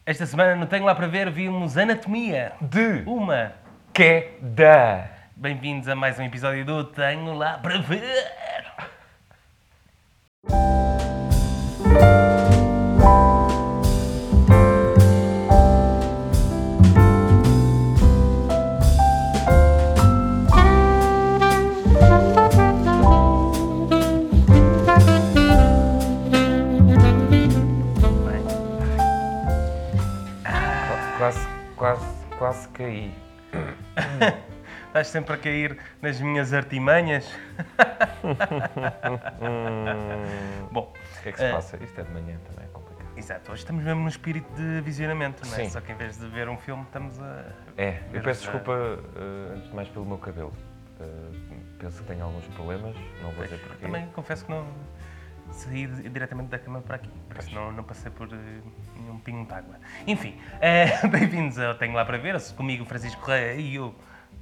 Esta semana não tenho lá para ver, vimos Anatomia. De Uma. queda. Bem-vindos a mais um episódio do Tenho Lá para Ver. Bem, Quase caí. estás sempre a cair nas minhas artimanhas. Bom, O que é que se passa? Isto é de manhã também, é complicado. exato, hoje estamos mesmo no espírito de visionamento, não é? Sim. Só que em vez de ver um filme, estamos a... É, eu peço Mas, desculpa antes de mais pelo meu cabelo. Penso que tenho alguns problemas, não vou dizer porquê. Também confesso que não saí diretamente da cama para aqui, por isso não passei por nenhum pingo de água. Enfim, bem-vindos ao Tenho Lá para Ver, comigo Francisco Correia e o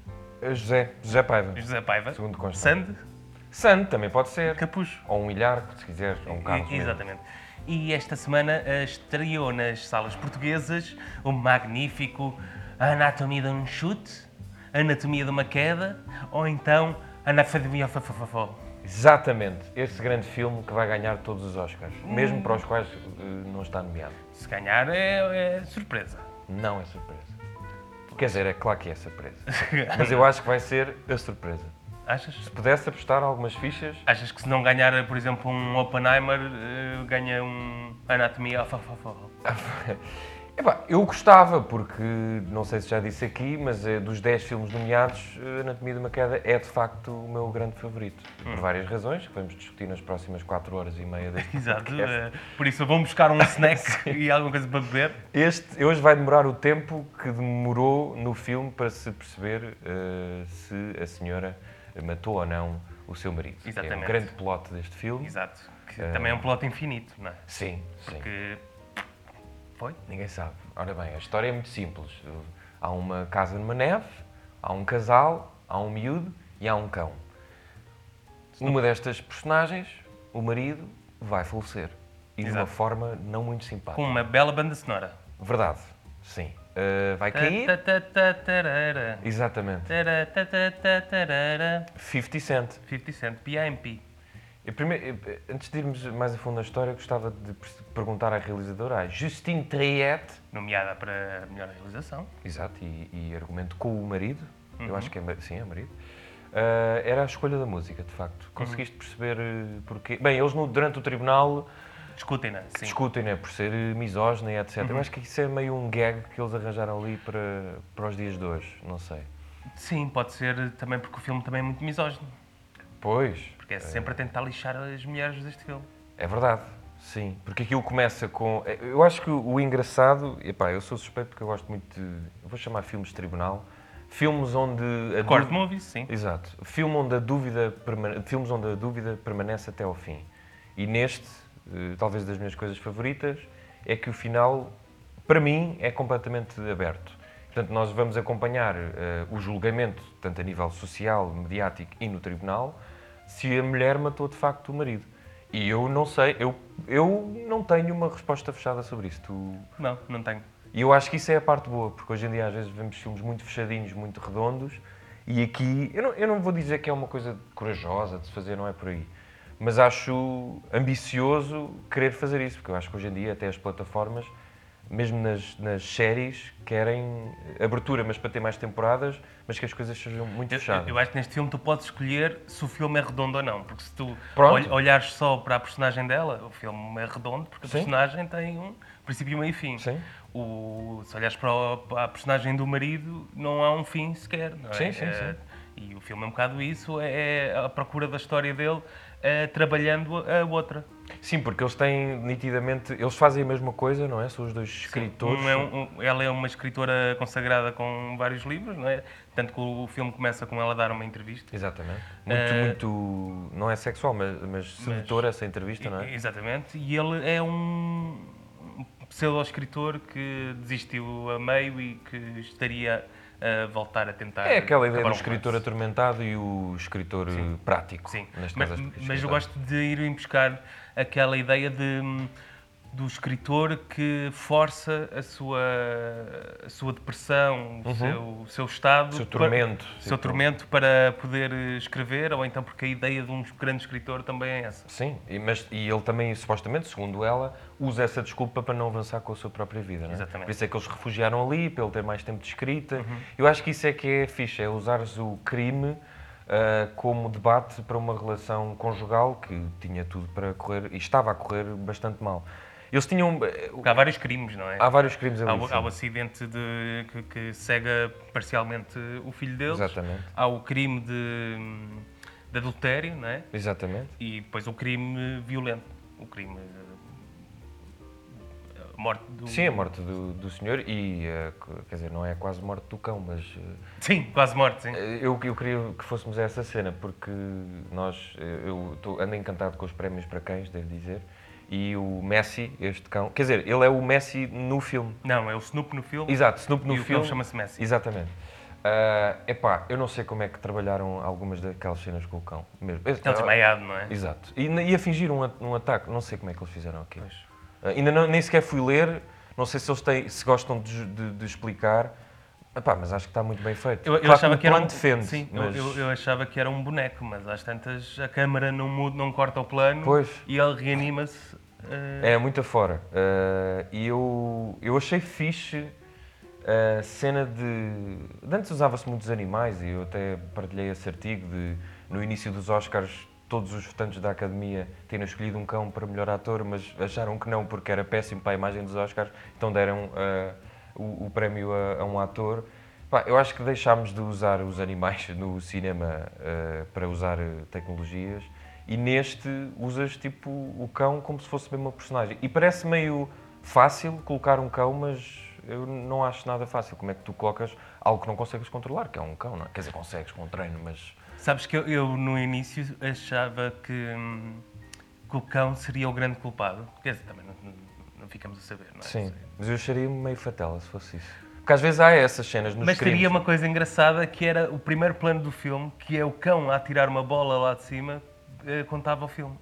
José Paiva. José Paiva. Segundo consta. Sand, Sand também pode ser. Capucho. Ou um Ilhargo, se quiser, ou um Carlos mesmo. Exatamente. E esta semana estreou nas salas portuguesas o magnífico Anatomia de um Chute, Anatomia de uma Queda, ou então Anatomia Fafafafó. Exatamente, esse grande filme que vai ganhar todos os Oscars, mesmo para os quais não está nomeado. Se ganhar é surpresa. Não é surpresa. Quer dizer, é claro que é surpresa. Mas eu acho que vai ser a surpresa. Achas? Se pudesse apostar algumas fichas, Achas que se não ganhar, por exemplo, um Oppenheimer, ganha um Anatomia Fafafafó? epá, eu gostava, porque não sei se já disse aqui, mas dos 10 filmes nomeados, Anatomia de uma Queda é de facto o meu grande favorito. Por várias razões, que vamos discutir nas próximas 4 horas e meia deste Exato. podcast. Por isso, vão buscar um snack e alguma coisa para beber. Este hoje vai demorar o tempo que demorou no filme para se perceber se a senhora matou ou não o seu marido. Exatamente. É o grande plot deste filme. Exato. Que também é um plot infinito, não é? Sim, sim. Que... Foi? Ninguém sabe. Ora bem, a história é muito simples. Há uma casa numa neve, há um casal, há um miúdo e há um cão. Uma destas personagens, o marido, vai falecer. E de uma Exato. forma não muito simpática. Com uma bela banda sonora. Verdade, sim. Vai cair. Taratarara. Exatamente. Taratarara. 50 Cent. 50 Cent, PIMP. Antes de irmos mais a fundo na história, gostava de perguntar à realizadora, a Justine Triet, Nomeada para a melhor realização. exato, e argumento com o marido, eu acho que sim, é marido, era a escolha da música, de facto. Conseguiste perceber porquê? Bem, eles durante o tribunal Discutem-na, sim. discutem, né, por ser misógina e etc. Eu acho que isso é meio um gag que eles arranjaram ali para os dias de hoje, não sei. Sim, pode ser também porque o filme também é muito misógino. Pois, Porque é sempre a tentar lixar as mulheres deste filme. é verdade, sim. Porque aquilo começa com... Eu acho que o engraçado... Epá, eu sou suspeito porque eu gosto muito de... Eu vou chamar filmes de tribunal. Filmes onde... Court movies, sim. Exato. Filmes onde a dúvida permanece até ao fim. E neste, talvez das minhas coisas favoritas, é que o final, para mim, é completamente aberto. Portanto, nós vamos acompanhar o julgamento, tanto a nível social, mediático e no tribunal, se a mulher matou de facto o marido. E eu não sei, eu não tenho uma resposta fechada sobre isso. Não, não tenho. E eu acho que isso é a parte boa, porque hoje em dia às vezes vemos filmes muito fechadinhos, muito redondos, e aqui, eu não vou dizer que é uma coisa corajosa de se fazer, não é por aí, mas acho ambicioso querer fazer isso, porque eu acho que hoje em dia até as plataformas, mesmo nas séries, querem abertura, mas para ter mais temporadas, mas que as coisas sejam muito fechadas. Eu acho que neste filme tu podes escolher se o filme é redondo ou não, porque se tu Pronto. olhares só para a personagem dela, o filme é redondo porque a Sim. personagem tem um princípio, meio e fim. Sim. Se olhares para a personagem do marido, não há um fim sequer. Não é? Sim, sim, sim. E o filme é um bocado isso, é a procura da história dele trabalhando a outra. Sim, porque eles têm nitidamente, eles fazem a mesma coisa, não é? São os dois escritores. Ela é uma escritora consagrada com vários livros, não é? Tanto que o filme começa com ela a dar uma entrevista. Exatamente. Muito, não é sexual, mas sedutora essa entrevista, não é? Exatamente. E ele é um pseudo-escritor que desistiu a meio e que estaria a voltar a tentar... É aquela ideia do acabar um escritor romance. atormentado e o escritor prático. Sim, Neste mas, caso, mas eu gosto de ir buscar aquela ideia de do escritor que força a sua depressão, o seu estado, Seu tormento. seu tormento para poder escrever, ou então porque a ideia de um grande escritor também é essa. Sim, e ele também, supostamente, segundo ela, usa essa desculpa para não avançar com a sua própria vida, não é? Exatamente. Por isso é que eles se refugiaram ali, para ele ter mais tempo de escrita. Eu acho que isso é que é fixe, é usares o crime como debate para uma relação conjugal que tinha tudo para correr, e estava a correr bastante mal. Eles tinham... Há vários crimes, não é? Há vários crimes ali. Há o acidente que cega parcialmente o filho deles. Exatamente. Há o crime de adultério, não é? Exatamente. E depois o crime violento. O crime... a morte do... Sim, a morte do senhor e, quer dizer, não é quase a morte do cão, mas... Sim, quase morte, sim. Eu queria que fôssemos a essa cena, porque ando encantado com os prémios para cães, devo dizer, e o Messi, este cão, quer dizer, ele é o Messi no filme. Não, é o Snoop no filme. Exato, Snoop no e o filme. filme chama-se Messi. Exatamente. Epá, eu não sei como é que trabalharam algumas daquelas cenas com o cão. Mesmo. Ele desmaiado, não é? Exato. E a fingir um ataque, não sei como é que eles fizeram aquilo. Ainda nem sequer fui ler, não sei se eles se gostam de explicar. Epá, mas acho que está muito bem feito. Eu Claro achava que que era defende, sim, mas... eu achava que era um boneco, mas às tantas a câmara não muda, não corta o plano Pois. e ele reanima-se. É muito afora. E eu achei fixe a cena de... Antes usava-se muitos animais e eu até partilhei esse artigo de, no início dos Oscars, todos os votantes da Academia terem escolhido um cão para melhor ator, mas acharam que não porque era péssimo para a imagem dos Oscars, então deram o prémio a um ator. Pá, eu acho que deixámos de usar os animais no cinema para usar tecnologias e neste usas tipo o cão como se fosse mesmo uma personagem. E parece meio fácil colocar um cão, mas eu não acho nada fácil. Como é que tu colocas algo que não consegues controlar, que é um cão, não é? Quer dizer, consegues com o treino, mas... Sabes que eu no início achava que o cão seria o grande culpado. Quer dizer, também não ficamos a saber, não é? Sim, mas eu acharia meio fatela se fosse isso. Porque às vezes há essas cenas nos Mas crimes. teria uma coisa engraçada que era o primeiro plano do filme, que é o cão a atirar uma bola lá de cima, contava o filme.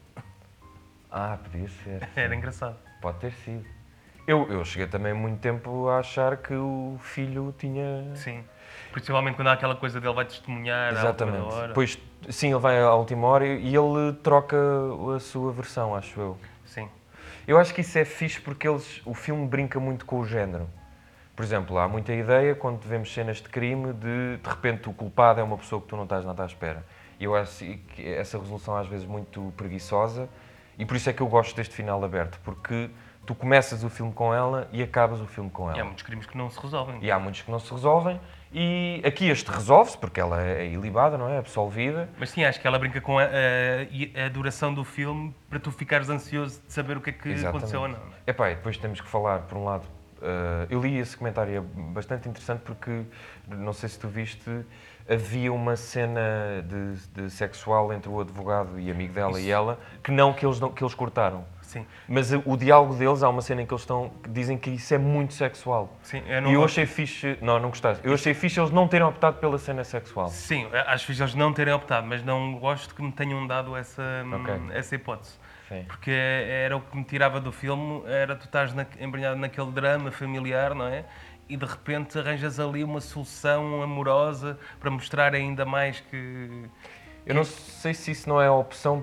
Ah, podia ser. Era engraçado. Pode ter sido. Eu cheguei também muito tempo a achar que o filho tinha... Sim. Principalmente quando há aquela coisa dele vai testemunhar à última Exatamente. hora. Depois, sim, ele vai à última hora e ele troca a sua versão, acho eu. Sim. Eu acho que isso é fixe porque o filme brinca muito com o género. Por exemplo, há muita ideia quando vemos cenas de crime de repente o culpado é uma pessoa que tu não estás nada à espera. E eu acho que essa resolução às vezes muito preguiçosa e por isso é que eu gosto deste final aberto, porque tu começas o filme com ela e acabas o filme com ela. E há muitos crimes que não se resolvem. E há muitos que não se resolvem e aqui este resolve-se porque ela é ilibada, não é? Absolvida. Mas sim, acho que ela brinca com a duração do filme para tu ficares ansioso de saber o que é que Exatamente. aconteceu ou não. Epá, e depois temos que falar, por um lado, eu li esse comentário, é bastante interessante porque, não sei se tu viste, havia uma cena de sexual entre o advogado e amigo dela e ela, que eles cortaram. Sim. Mas o diálogo deles, há uma cena em que eles dizem que isso é muito sexual. Sim, E eu achei fixe, não gostaste, eu achei fixe eles não terem optado pela cena sexual. Sim, acho fixe eles não terem optado, mas não gosto que me tenham dado essa hipótese. Sim. Porque era o que me tirava do filme, era tu estás embrenhado naquele drama familiar, não é? E de repente arranjas ali uma solução amorosa para mostrar ainda mais que... Eu não sei se isso não é a opção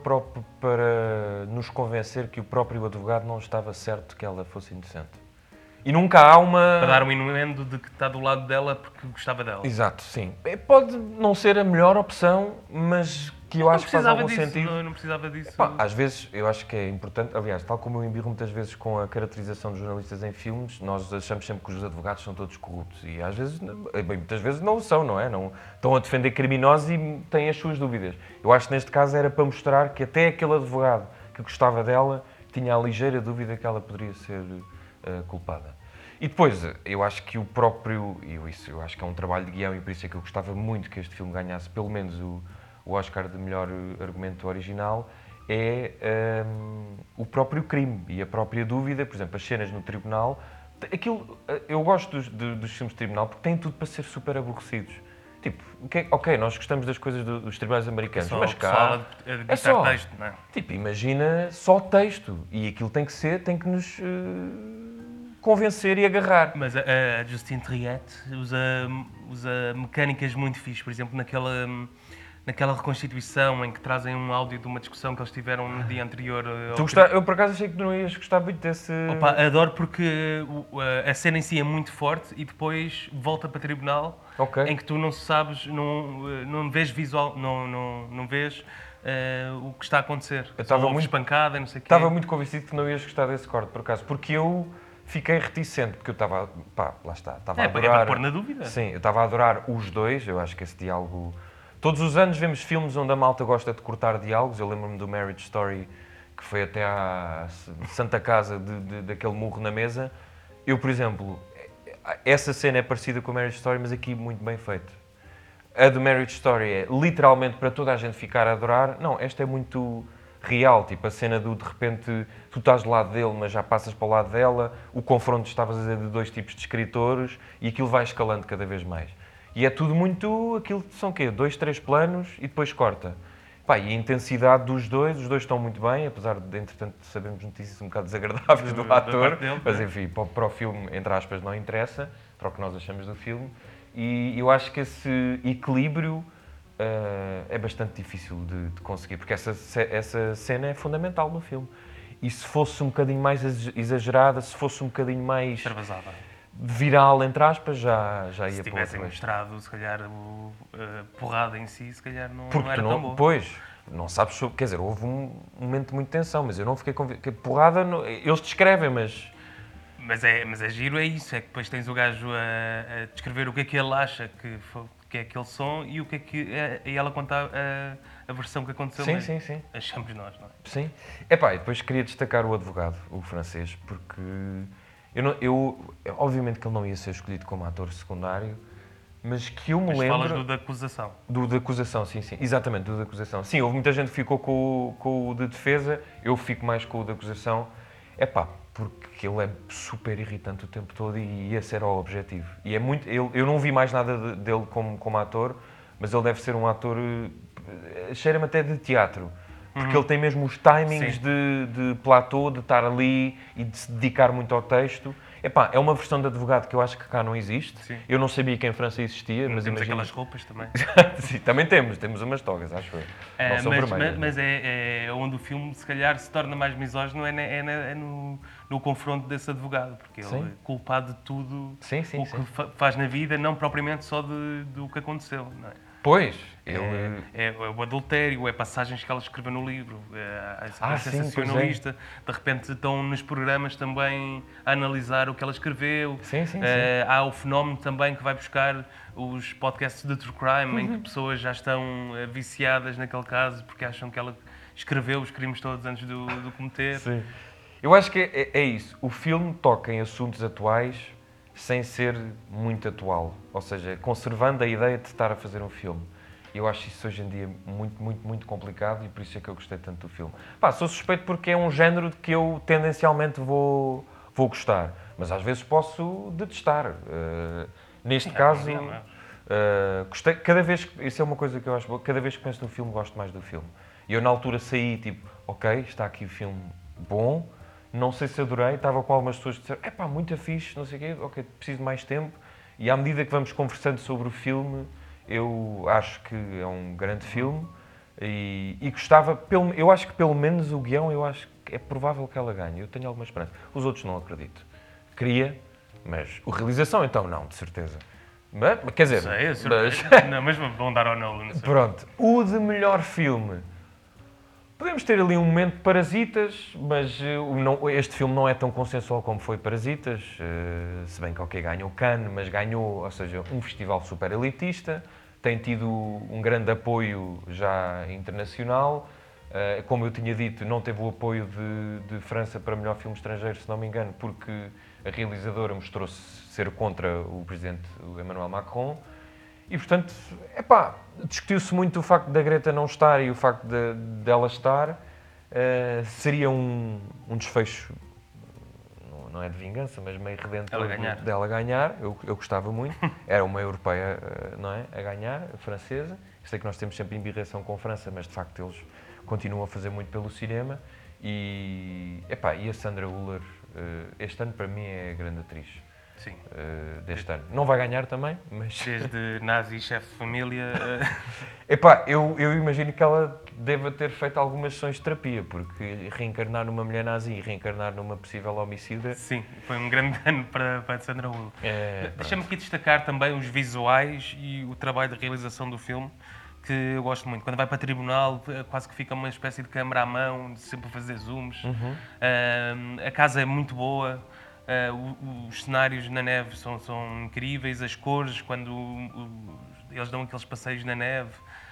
para nos convencer que o próprio advogado não estava certo que ela fosse inocente. E nunca há uma... Para dar um inuendo de que está do lado dela porque gostava dela. Exato, sim. Pode não ser a melhor opção, mas que eu acho que faz algum sentido. Não precisava disso. Pá, às vezes eu acho que é importante, aliás, tal como eu embirro muitas vezes com a caracterização de jornalistas em filmes, nós achamos sempre que os advogados são todos corruptos e às vezes, bem, muitas vezes não são, não é? Não, estão a defender criminosos e têm as suas dúvidas. Eu acho que neste caso era para mostrar que até aquele advogado que gostava dela tinha a ligeira dúvida que ela poderia ser culpada. E depois, eu acho que o próprio, eu acho que é um trabalho de guião e por isso é que eu gostava muito que este filme ganhasse pelo menos o Oscar de melhor argumento original, é o próprio crime e a própria dúvida, por exemplo, as cenas no tribunal. Eu gosto dos filmes de tribunal porque têm tudo para ser super aborrecidos. Tipo, ok, nós gostamos das coisas dos tribunais americanos, Só mas o pessoal cá a é ditar só. texto, não é? Tipo, imagina só texto. E aquilo tem que nos convencer e agarrar. Mas a Justine Triet usa mecânicas muito fixes, por exemplo, naquela reconstituição em que trazem um áudio de uma discussão que eles tiveram no dia anterior. Eu por acaso achei que não ias gostar muito desse... Opa, adoro porque a cena em si é muito forte e depois volta para tribunal Ok. em que tu não sabes, não vês visual, não vês o que está a acontecer. Eu estava Só ouves muito- pancada, não sei o quê. Estava muito convencido que não ias gostar desse corte, por acaso. Porque eu fiquei reticente, porque eu estava... Pá, lá está. Estava a É adorar... para pôr na dúvida. Sim, eu estava a adorar os dois. Eu acho que esse diálogo... Todos os anos vemos filmes onde a malta gosta de cortar diálogos. Eu lembro-me do Marriage Story, que foi até à Santa Casa daquele murro na mesa. Eu, por exemplo, essa cena é parecida com a Marriage Story, mas aqui muito bem feito. A do Marriage Story é literalmente para toda a gente ficar a adorar. Não, esta é muito real. Tipo, a cena de repente, tu estás do lado dele, mas já passas para o lado dela. O confronto, estavas a dizer, de dois tipos de escritores e aquilo vai escalando cada vez mais. E é tudo muito... Aquilo são o quê? 2, 3 planos e depois corta. Pá, e a intensidade dos dois, os dois estão muito bem, apesar de, entretanto, sabermos notícias um bocado desagradáveis do ator. dele, Mas né? enfim, para o filme, entre aspas, não interessa, para o que nós achamos do filme. E eu acho que esse equilíbrio é bastante difícil de conseguir, porque essa cena é fundamental no filme. E se fosse um bocadinho mais exagerada, se fosse um bocadinho mais Extravasada. viral, entre aspas, já ia Se para outro tivessem eixo. mostrado, se calhar, a porrada em si, se calhar não Porque era tu tão boa. pois, não sabes sobre... Quer dizer, houve um momento de muita tensão, mas eu não fiquei convencido. Que porrada, eles descrevem, mas... Mas é giro, é isso. É que depois tens o gajo a descrever o que é que ele acha que é aquele som e o que é que e ela conta a versão que aconteceu Sim, mesmo. sim, sim. Achamos nós, não é? Sim. Epá, e depois queria destacar o advogado, o francês, porque obviamente que ele não ia ser escolhido como ator secundário, mas que eu me Mas lembro... falas do da acusação. Do da acusação, sim, sim. Exatamente, do da acusação. Sim, houve muita gente que ficou com o de defesa, eu fico mais com o da acusação. Epá, porque ele é super irritante o tempo todo e esse era o objetivo. E é muito... Eu não vi mais nada dele como ator, mas ele deve ser um ator... cheira-me até de teatro. Porque ele tem mesmo os timings de platô, de estar ali e de se dedicar muito ao texto. Epá, é uma versão de advogado que eu acho que cá não existe. Sim. Eu não sabia que em França existia, mas Temos imagino... aquelas roupas também. Sim, também temos umas togas, acho eu. Não são vermelhas. Mas é onde o filme, se calhar, se torna mais misógino é no confronto desse advogado, porque ele Sim. é culpado de tudo Sim, sim, o sim. que faz na vida, não propriamente só do que aconteceu. Não é? Pois, ele... É o adultério, é passagens que ela escreveu no livro, é sim, sensacionalista. De repente estão nos programas também a analisar o que ela escreveu. Sim, sim, sim. Há o fenómeno também que vai buscar os podcasts de True Crime, em que pessoas já estão viciadas naquele caso porque acham que ela escreveu os crimes todos antes do cometer. Sim. Eu acho que é isso. O filme toca em assuntos atuais sem ser muito atual. Ou seja, conservando a ideia de estar a fazer um filme. E eu acho isso hoje em dia muito, muito, muito complicado e por isso é que eu gostei tanto do filme. Pá, sou suspeito porque é um género de que eu tendencialmente vou gostar. Mas às vezes posso detestar. Neste caso... gostei, cada vez, isso é uma coisa que eu acho boa, cada vez que penso no filme gosto mais do filme. E eu na altura saí tipo, ok, está aqui o filme bom, não sei se adorei, estava com algumas pessoas que disseram, epá, muito fixe, não sei o quê, ok, preciso de mais tempo. E à medida que vamos conversando sobre o filme, eu acho que é um grande filme e gostava, eu acho que pelo menos o guião, eu acho que é provável que ela ganhe, eu tenho alguma esperança. Os outros não acredito. Queria, mas a realização então não, de certeza. Mas, quer dizer, Mas vão dar ao não sei. Pronto, o de melhor filme. Podemos ter ali um momento de Parasitas, mas este filme não é tão consensual como foi Parasitas, se bem que ok, ganhou Cannes, mas ganhou, ou seja, um festival super elitista, tem tido um grande apoio já internacional, como eu tinha dito, não teve o apoio de França para melhor filme estrangeiro, se não me engano, porque a realizadora mostrou-se ser contra o presidente Emmanuel Macron. E, portanto, discutiu-se muito o facto da Greta não estar e o facto dela estar. Seria um desfecho, não é de vingança, mas meio redentor Ela ganhar. dela ganhar. Eu gostava muito. Era uma europeia, não é? A ganhar, a francesa. Sei que nós temos sempre embirração com a França, mas de facto eles continuam a fazer muito pelo cinema. E a Sandra Hüller, este ano para mim é a grande atriz. Sim. Deste ano. Não vai ganhar também, mas... Desde Nazi, chefe de família... Eu imagino que ela deva ter feito algumas sessões de terapia, porque reencarnar numa mulher nazi e reencarnar numa possível homicida... Sim, foi um grande ano para a Sandra Hüller. É, Deixa-me aqui destacar também os visuais e o trabalho de realização do filme, que eu gosto muito. Quando vai para tribunal, quase que fica uma espécie de câmara à mão, sempre a fazer zooms. A casa é muito boa. Os cenários na neve são incríveis, as cores, quando eles dão aqueles passeios na neve,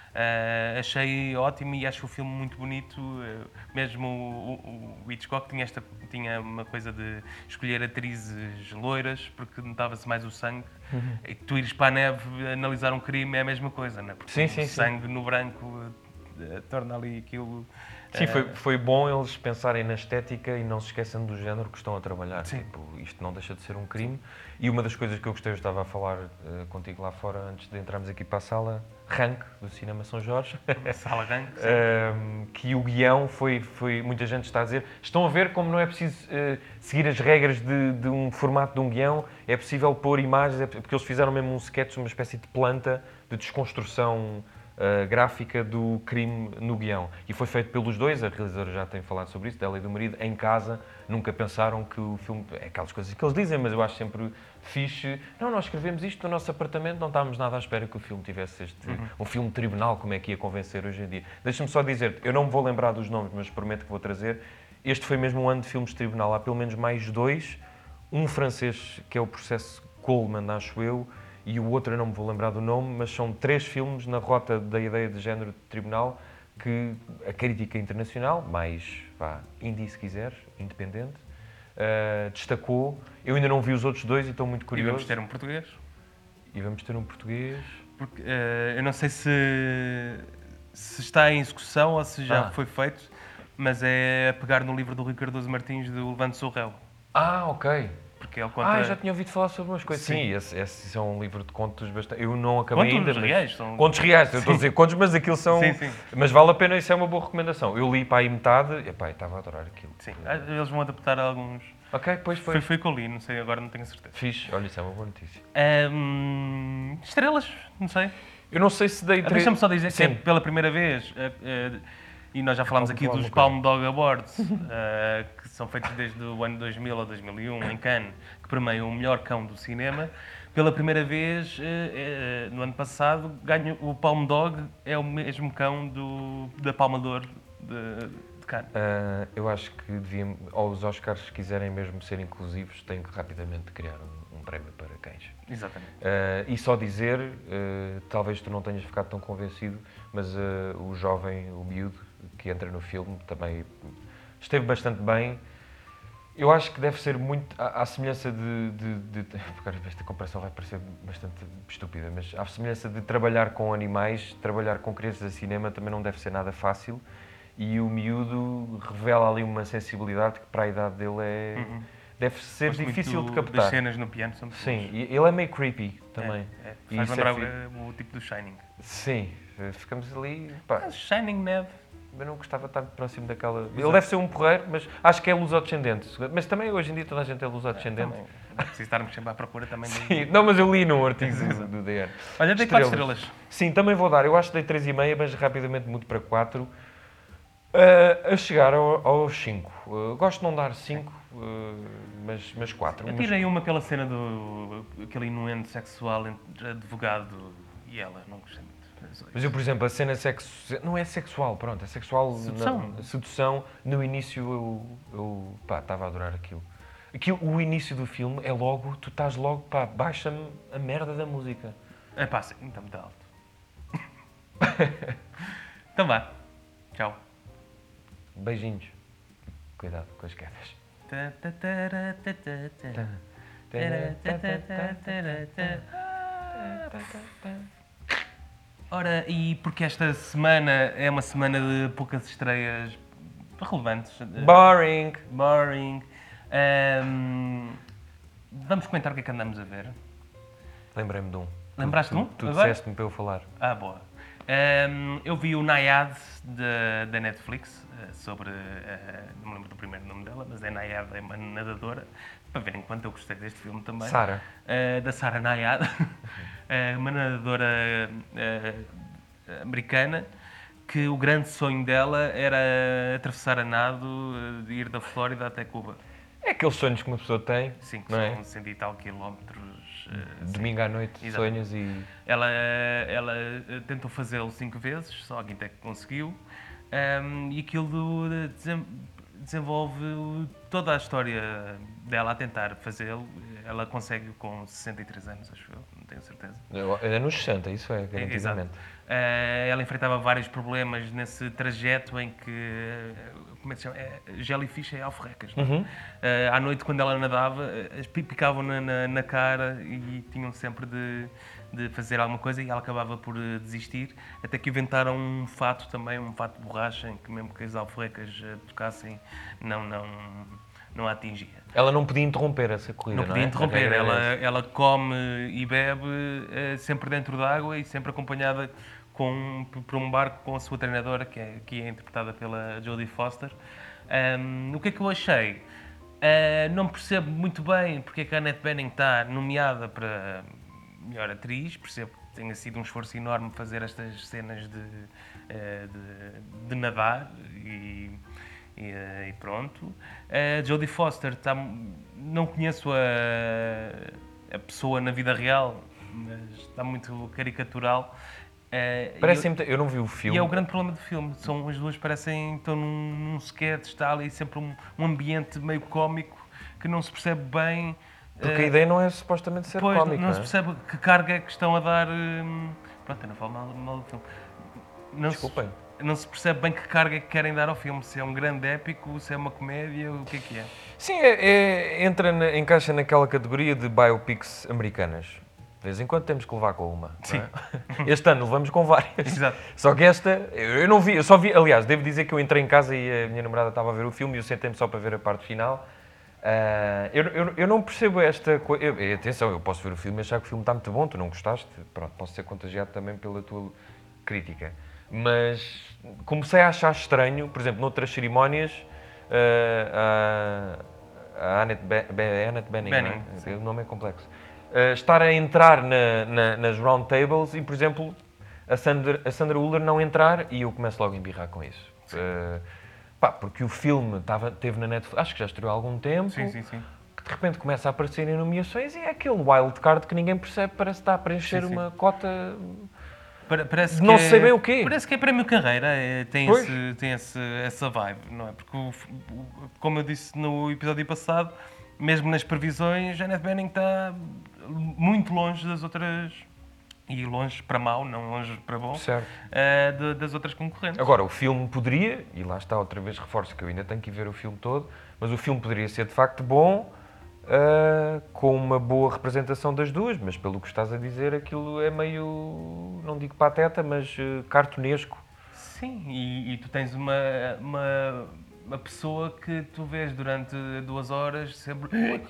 achei ótimo e acho o filme muito bonito. Mesmo o Hitchcock tinha uma coisa de escolher atrizes loiras, porque notava-se mais o sangue. E tu ires para a neve analisar um crime é a mesma coisa, não é? Porque Sim. o sangue no branco torna ali aquilo... Sim, foi bom eles pensarem na estética e não se esquecem do género que estão a trabalhar. Sim. Tipo, isto não deixa de ser um crime. E uma das coisas que eu gostei, eu estava a falar contigo lá fora, antes de entrarmos aqui para a sala, Rank, do Cinema São Jorge. Sala Rank, que o guião foi... Muita gente está a dizer, estão a ver como não é preciso seguir as regras de um formato de um guião, é possível pôr imagens, porque eles fizeram mesmo um sketch, uma espécie de planta de desconstrução gráfica do crime no guião. E foi feito pelos dois, a realizadora já tem falado sobre isso, dela e do marido, em casa, nunca pensaram que o filme... É aquelas coisas que eles dizem, mas eu acho sempre fixe. Não, nós escrevemos isto no nosso apartamento, não estávamos nada à espera que o filme tivesse um filme de tribunal, como é que ia convencer hoje em dia. Deixa-me só dizer, eu não me vou lembrar dos nomes, mas prometo que vou trazer. Este foi mesmo um ano de filmes de tribunal, há pelo menos mais dois. Um francês, que é o Processo Coleman, acho eu, e o outro eu não me vou lembrar do nome, mas são 3 filmes na rota da ideia de género de tribunal que a crítica internacional, mais indie se quiseres, independente, destacou. Eu ainda não vi os outros dois e estou muito E curioso. vamos ter um português. E vamos ter um português. Porque, eu não sei se está em execução ou se já foi feito, mas é a pegar no livro do Rui Cardoso Martins do Levante Sou Réu. Ok. Porque ele conta... Eu já tinha ouvido falar sobre umas coisas. Sim, esse é um livro de contos bastante... Eu não Contos acabei ainda, mas... reais, são... Contos reais, eu estou a dizer contos, mas aquilo são... Sim. Mas vale a pena, isso é uma boa recomendação. Eu li para aí metade, e estava a adorar aquilo. Sim, eles vão adaptar alguns... Ok, pois foi. Foi que eu li, não sei, agora não tenho a certeza. Fixe, olha, isso é uma boa notícia. Estrelas, não sei. Eu não sei se dei... Deixa-me só dizer que é Sim. pela primeira vez, e nós já falámos aqui dos Palme Dog Awards, que são feitos desde o ano 2000 ou 2001, em Cannes, que premiam o melhor cão do cinema. Pela primeira vez, no ano passado, o Palme Dog é o mesmo cão da Palma de Ouro de Cannes. Eu acho que deviam, ou os Oscars, se quiserem mesmo ser inclusivos, têm que rapidamente criar um prémio para cães. Exatamente. E só dizer, talvez tu não tenhas ficado tão convencido, mas o jovem, o miúdo, que entra no filme, também esteve bastante bem. Eu acho que deve ser muito, à semelhança esta comparação vai parecer bastante estúpida, mas à semelhança de trabalhar com animais, trabalhar com crianças a cinema também não deve ser nada fácil. E o miúdo revela ali uma sensibilidade que para a idade dele deve ser Gosto difícil muito de captar. das cenas no piano são muito Sim, e ele é meio creepy também. E Faz isso lembrar é o tipo do Shining. Sim, ficamos ali... Shining neve. Eu não gostava de estar próximo daquela... Exato. Ele deve ser um porreiro, mas acho que é lusodescendente. Mas também hoje em dia toda a gente é lusodescendente. Não é preciso estarmos sempre à procura também. Sim, não, mas eu li num artigo do DR. Olha, dei 4 estrelas. Sim, também vou dar. Eu acho que dei 3,5, mas rapidamente mudo para 4. A chegar aos 5. Gosto de não dar 5, mas 4. Eu tirei uma pela cena aquele inuendo sexual entre advogado e ela. Não gostei muito. Mas eu, por exemplo, a cena não é sexual, pronto, é sexual... Sedução. No início eu estava a adorar aquilo. O início do filme é logo, tu estás logo, baixa-me a merda da música. Sim, está muito alto. Então vá. Tchau. Beijinhos. Cuidado com as quedas. Ora, e porque esta semana é uma semana de poucas estreias relevantes. Boring. Vamos comentar o que é que andamos a ver. Lembrei-me de um. Lembraste de um? Tu Agora? disseste-me para eu falar. Ah, boa. Eu vi o Naiad da Netflix, sobre. Não me lembro do primeiro nome dela, mas é Naiad, é uma nadadora. Para verem quanto eu gostei deste filme também. Sara. Da Sara Naiad, uma nadadora americana, que o grande sonho dela era atravessar a nado, de ir da Flórida até Cuba. É aqueles sonhos que uma pessoa tem, Sim, que não são é? 100 e tal quilómetros. Domingo à noite, Exatamente. sonhas e... Ela tentou fazê-lo 5 vezes, só a quinta é que conseguiu. E aquilo desenvolve toda a história dela a tentar fazê-lo. Ela consegue com 63 anos, acho eu, não tenho certeza. É nos 60, isso é, Exato. garantidamente. Ela enfrentava vários problemas nesse trajeto em que, como é que se chama? Jellyfish é alforrecas, não é? À noite, quando ela nadava, picavam na cara e tinham sempre de fazer alguma coisa, e ela acabava por desistir, até que inventaram um fato também, um fato de borracha, em que mesmo que as alforrecas tocassem, não a atingia. Ela não podia interromper essa corrida, Não podia é? interromper, A regra era essa. ela come e bebe sempre dentro da água e sempre acompanhada por um barco com a sua treinadora, que é interpretada pela Jodie Foster. O que é que eu achei? Não percebo muito bem porque é que a Annette Bening está nomeada para melhor atriz. Percebo que tenha sido um esforço enorme fazer estas cenas de nadar e pronto. A Jodie Foster, não conheço a pessoa na vida real, mas está muito caricatural. Eu não vi o filme. E é o grande problema do filme. São as duas parecem estão num sketch, está ali sempre um ambiente meio cómico que não se percebe bem. Porque a ideia não é supostamente ser Pois, cómico, não se percebe que carga é que estão a dar. Pronto, eu não falo mal do filme. Desculpem. Não se percebe bem que carga é que querem dar ao filme. Se é um grande épico, se é uma comédia, o que é que é? Sim, encaixa naquela categoria de biopics americanas. De vez em quando temos que levar com uma. Sim. Não é? Este ano levamos com várias. Exato. Só que esta, eu não vi, eu só vi, aliás, devo dizer que eu entrei em casa e a minha namorada estava a ver o filme e eu sentei-me só para ver a parte final. Eu não percebo esta coisa. Atenção, eu posso ver o filme e achar que o filme está muito bom, tu não gostaste, pronto, posso ser contagiado também pela tua crítica. Mas comecei a achar estranho, por exemplo, noutras cerimónias, a Annette Bening, Bening, não é? O nome é complexo. Estar a entrar nas round tables e, por exemplo, a Sandra Hüller não entrar e eu começo logo a embirrar com isso. Porque o filme teve na Netflix, acho que já estreou há algum tempo, Sim. que de repente começa a aparecer em nomeações e é aquele wild card que ninguém percebe, parece estar a preencher Sim. uma cota... Parece não que sei bem o quê. Parece que é prémio carreira, tem Pois. essa vibe, não é? Porque, como eu disse no episódio passado, mesmo nas previsões, a Annette Bening está muito longe das outras, e longe para mal, não longe para bom, Certo. das outras concorrentes. Agora, o filme poderia, e lá está outra vez reforço que eu ainda tenho que ir ver o filme todo, mas o filme poderia ser de facto bom, com uma boa representação das duas, mas pelo que estás a dizer, aquilo é meio, não digo pateta, mas cartunesco. Sim, e tu tens uma pessoa que tu vês durante 2 horas sempre...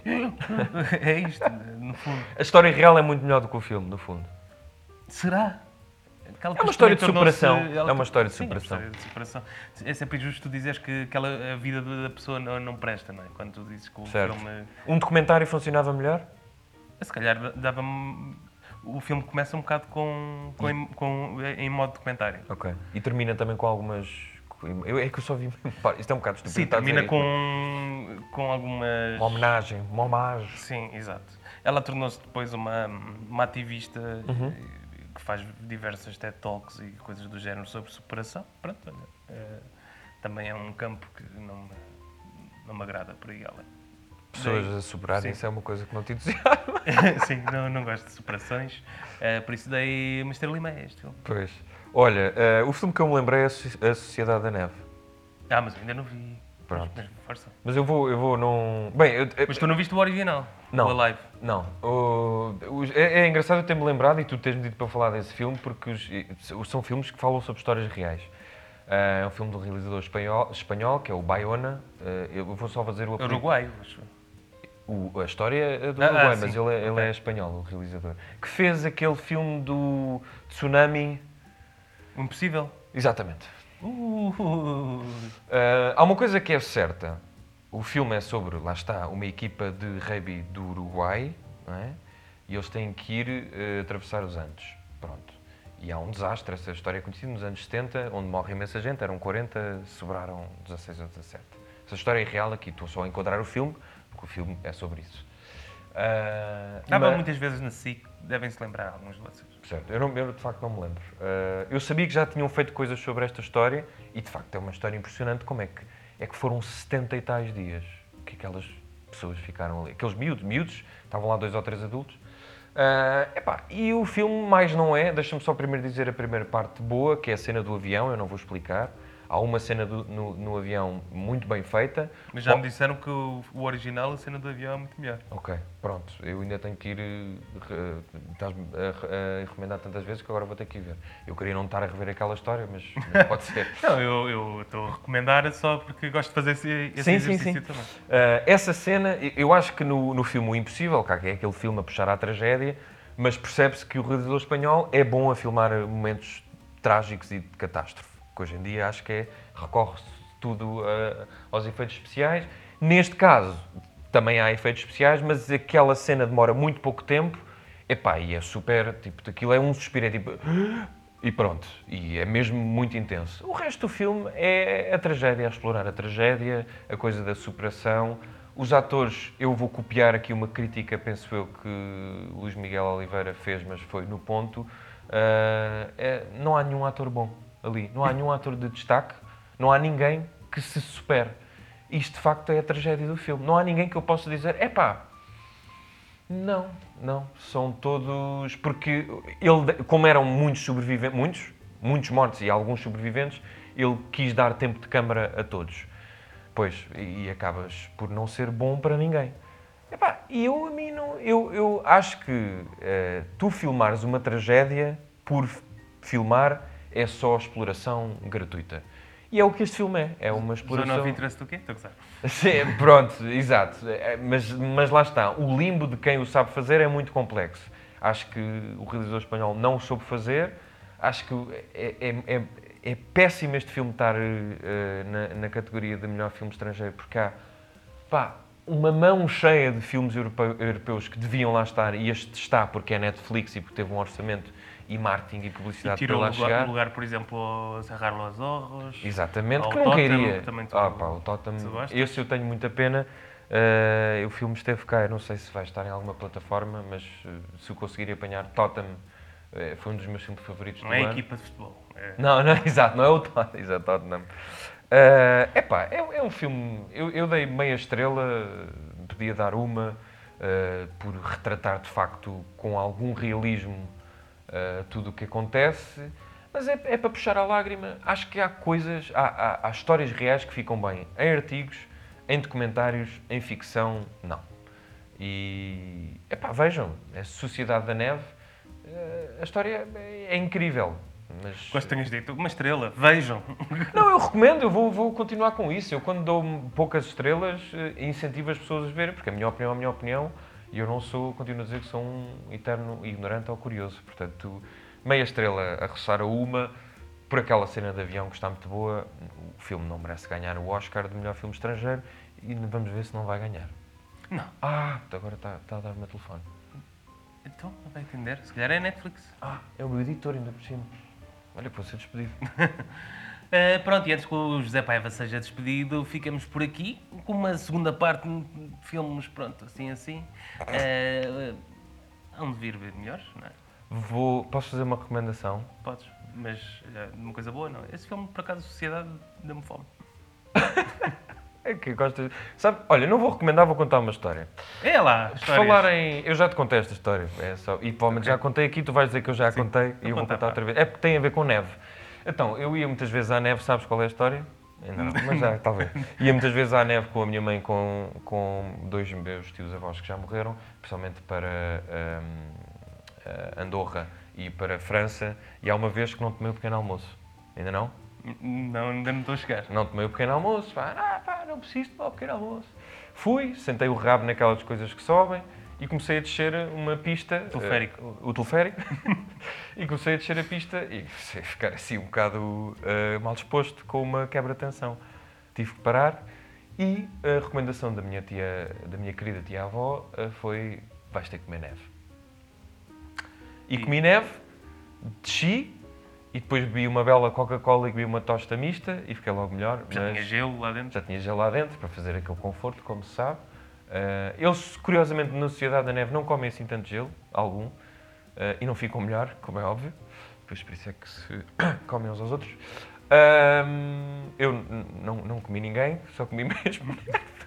É isto, no fundo. A história real é muito melhor do que o filme, no fundo. Será? É uma história de superação. É uma história de Sim, superação. é uma história de superação. É sempre injusto tu dizeres que a vida da pessoa não presta, não é? Quando tu dizes que o Certo. filme... Um documentário funcionava melhor? Se calhar dava-me... O filme começa um bocado em modo documentário. Ok. E termina também com algumas... É que eu só vi... Isto é um bocado estúpido. Sim, estar a dizer termina isto. com algumas... Uma homenagem. Uma homagem. Sim, exato. Ela tornou-se depois uma ativista que faz diversas TED Talks e coisas do género sobre superação. Pronto, olha, também é um campo que não me agrada por aí além. Pessoas a superarem, Sim. isso é uma coisa que não te entusiasma. Sim, não gosto de superações, por isso dei uma estrela e meia a este filme. Pois. Olha, o filme que eu me lembrei é A Sociedade da Neve. Mas eu ainda não vi. Pronto. Mas, força. Mas eu vou não... Bem, Mas tu não viste o original? Não. O Alive? Não. É engraçado eu ter-me lembrado e tu teres-me dito para falar desse filme porque são filmes que falam sobre histórias reais. É um filme de um realizador espanhol que é o Bayona. Eu vou só fazer o apelido. Uruguai, acho. A história é do Ah, Uruguai, sim. mas ele Ok. é espanhol, o realizador. Que fez aquele filme do Tsunami. Impossível. Exatamente. Uh, Há uma coisa que é certa. O filme é sobre, lá está, uma equipa de rugby do Uruguai, não é? E eles têm que ir atravessar os Andes. Pronto. E há um desastre, essa história é conhecida nos anos 70, onde morre imensa gente, eram 40, sobraram 16 ou 17. Essa história é real aqui, estou só a enquadrar o filme, porque o filme é sobre isso. Estava Mas- muitas vezes na SIC, devem-se lembrar alguns de vocês. Certo, eu de facto não me lembro. Eu sabia que já tinham feito coisas sobre esta história e de facto é uma história impressionante. Como é que foram 70 e tais dias que aquelas pessoas ficaram ali? Aqueles miúdos, estavam lá 2 ou 3 adultos. E o filme mais não é, deixa-me só primeiro dizer a primeira parte boa, que é a cena do avião, eu não vou explicar. Há uma cena no avião muito bem feita. Mas já me disseram que o original, a cena do avião, é muito melhor. Ok, pronto. Eu ainda tenho que ir. Estás-me a recomendar tantas vezes que agora vou ter que ir ver. Eu queria não estar a rever aquela história, mas pode ser. Não, eu estou a recomendar só porque gosto de fazer esse exercício também. Essa cena, eu acho que no filme O Impossível, cá, que é aquele filme a puxar à tragédia, mas percebe-se que o realizador espanhol é bom a filmar momentos trágicos e de catástrofe. Que hoje em dia acho que recorre-se tudo aos efeitos especiais. Neste caso, também há efeitos especiais, mas aquela cena demora muito pouco tempo, epá, e é super, tipo, aquilo é um suspiro, é tipo... E pronto, e é mesmo muito intenso. O resto do filme é a tragédia, a explorar a tragédia, a coisa da superação. Os atores, eu vou copiar aqui uma crítica, penso eu, que Luís Miguel Oliveira fez, mas foi no ponto. Não há nenhum ator bom ali, não há nenhum ator de destaque, não há ninguém que se supere. Isto, de facto, é a tragédia do filme. Não há ninguém que eu possa dizer, epá, não, são todos... Porque ele, como eram muitos sobreviventes, muitos mortos e alguns sobreviventes, ele quis dar tempo de câmara a todos. Pois, e acabas por não ser bom para ninguém. Epá, e eu, a mim, não, eu acho que tu filmares uma tragédia por filmar é só exploração gratuita. E é o que este filme é uma exploração... Zona of interest do quê? Estou a gozar. Sim, pronto, exato. Mas lá está, o limbo de quem o sabe fazer é muito complexo. Acho que o realizador espanhol não o soube fazer. Acho que é péssimo este filme estar na categoria de melhor filme estrangeiro, porque há uma mão cheia de filmes europeus que deviam lá estar, e este está porque é Netflix e porque teve um orçamento e marketing e E publicidade para tirou lá o chegar. lugar, por exemplo, ao Cerrar los Ojos. Exatamente, ao que nunca Totem, iria. que também O Totem, tu gostas? esse eu tenho muita pena. O filme esteve cá, eu não sei se vai estar em alguma plataforma, mas se eu conseguir apanhar Totem, foi um dos meus filmes favoritos Não do é ano. equipa de futebol. Não, exato, não é o Totem, exato, Tottenham. É um filme, eu dei meia estrela, podia dar uma, por retratar de facto com algum realismo tudo o que acontece, mas é para puxar a lágrima. Acho que há coisas, há histórias reais que ficam bem em artigos, em documentários, em ficção, não. E, vejam, é Sociedade da Neve, a história é incrível. Mas... Gosto que tenhas dito. Uma estrela, vejam. Não, eu recomendo, eu vou continuar com isso. Eu, quando dou poucas estrelas, incentivo as pessoas a verem, porque a minha opinião é a minha opinião, e eu não sou, continuo a dizer que sou um eterno ignorante ou curioso. Portanto, meia estrela a roçar a uma, por aquela cena de avião que está muito boa. O filme não merece ganhar o Oscar de melhor filme estrangeiro, e vamos ver se não vai ganhar. Não. Agora está a dar o meu telefone. Então, não vai entender. Se calhar é Netflix. É o meu editor ainda por cima. Olha, vou ser despedido. Pronto, e antes que o José Paiva seja despedido, ficamos por aqui com uma segunda parte de filmes, pronto, assim. Hão de vir melhores, não é? Posso fazer uma recomendação? Podes, mas uma coisa boa, não. Esse filme, por acaso, Sociedade, dá-me fome. É que gosto. Sabe, olha, não vou recomendar, vou contar uma história. É lá, Por histórias. falar em. Eu já te contei esta história. E provavelmente Ok. já contei aqui, tu vais dizer que eu já a contei e eu vou conta, contar pá. outra vez. É porque tem a ver com neve. Então, eu ia muitas vezes à neve, sabes qual é a história? Ainda não, mas já, talvez. Ia muitas vezes à neve com a minha mãe, com dois meus tios-avós que já morreram, principalmente para Andorra e para França, e há uma vez que não tomei o pequeno almoço. Ainda não? Não, ainda não estou a chegar. Não tomei o pequeno almoço, não preciso tomar o pequeno almoço. Fui, sentei o rabo naquelas coisas que sobem e comecei a descer uma pista... Teleférico. O teleférico. E comecei a descer a pista e comecei a ficar assim um bocado mal disposto com uma quebra-tensão. Tive que parar e a recomendação da minha querida tia-avó foi: vais ter que comer neve. E comi neve, desci e depois bebi uma bela Coca-Cola e bebi uma tosta mista e fiquei logo melhor. Já tinha gelo lá dentro? Já tinha gelo lá dentro para fazer aquele conforto, como se sabe. Eles, curiosamente, na Sociedade da Neve não comem assim tanto gelo, algum, e não ficam melhor, como é óbvio. Depois por isso é que se comem uns aos outros. Eu não comi ninguém, só comi mesmo.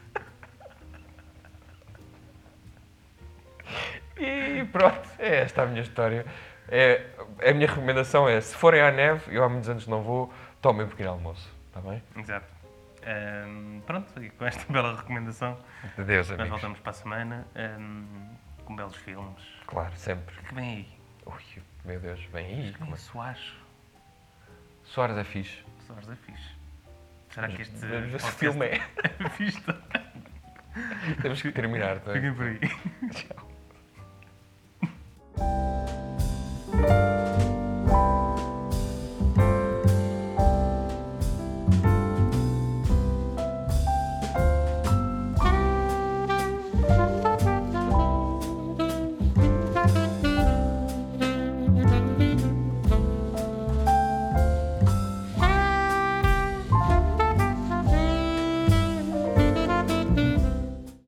E pronto, é esta a minha história. A minha recomendação é: se forem à neve, eu há muitos anos não vou, tomem um pequeno almoço, está bem? Exato. Pronto, e com esta bela recomendação, Adeus, nós amigos. voltamos para a semana com belos filmes. Claro, sempre. O que vem aí? Ui, meu Deus, vem aí. Vem Soares. Soares é fixe. Soares é fixe. Será que este Mas esse podcast filme é. é fixe? Temos que terminar, não é? Fiquem por aí. Tchau.